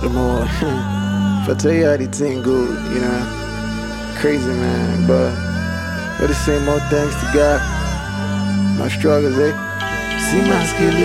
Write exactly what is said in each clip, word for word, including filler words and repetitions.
the more. If I tell you how the thing go, you know, crazy man, but gotta say more thanks to God. My struggles, eh? See my skill,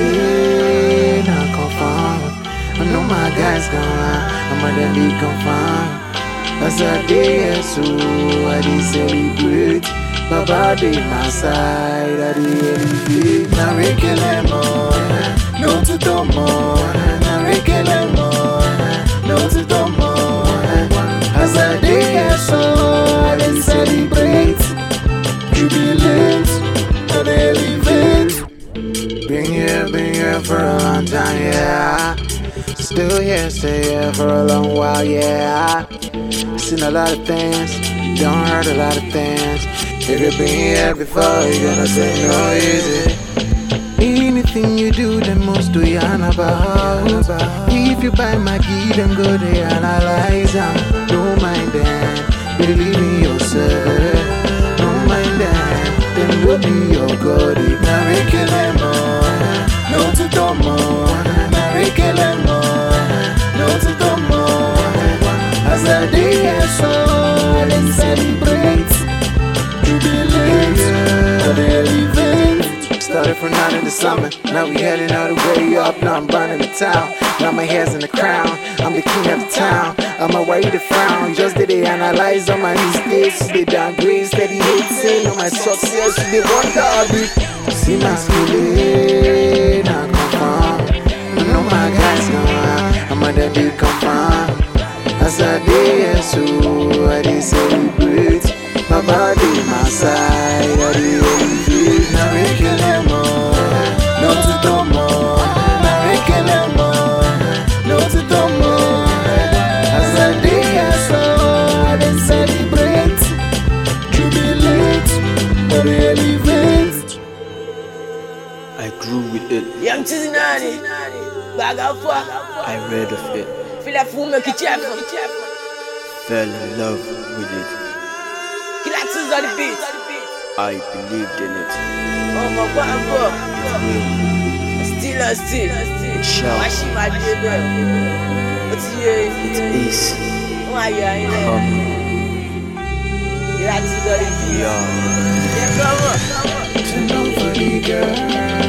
not confirmed. I know my guys gone, I'ma then be confirmed. As I did, so I did celebrate. Baba be my side, I did elevate. Now we kill them more, no to do more. Now we kill them more, no to do more. As I did, so I did celebrate. Jubilate, I did elevate. Been here, been here for a long time, yeah. Still here, stay here for a long while, yeah. Seen a lot of things, don't heard a lot of things. If you've been here before, you're gonna say no easy. Anything you do, then most do you about. If you buy my key, then go they analyze them. Don't mind them, believe in yourself. Don't mind them, then go be your God. Now we kill them more, no to do more. Now we kill them more, no to do more. As I day here, so let's celebrate. Jubilate, yeah. The elevate. Started from nine in the summer, now we heading all the way up. Now I'm burning the town, now my hair's in the crown. I'm the king of the town, I'm a way to frown. Just did they analyze on my mistakes, they downgrade, steady hating on my success. They wonder how big. See my skill, not confirmed. I know my guys gone, I'ma then be confirmed. As I did, so I did celebrate. My body, my side, I did elevate. Now we kill them more, no to do more. Now we kill them more, no to do more. As I did, so I did celebrate. Jubilate, I did elevate. I grew with it. Young Chizinani, bag of fuck. I read of it. Feel like fool make it chapel. Fell in love with it. Kill that tools on the beat. I believed in it. Oh my God, bro. It will. Still and still. It shall. Why she my baby? What's your It is. Why you are in there? Come. Kill that tools on the beat. Yeah. Yeah, come on. To nobody, girl.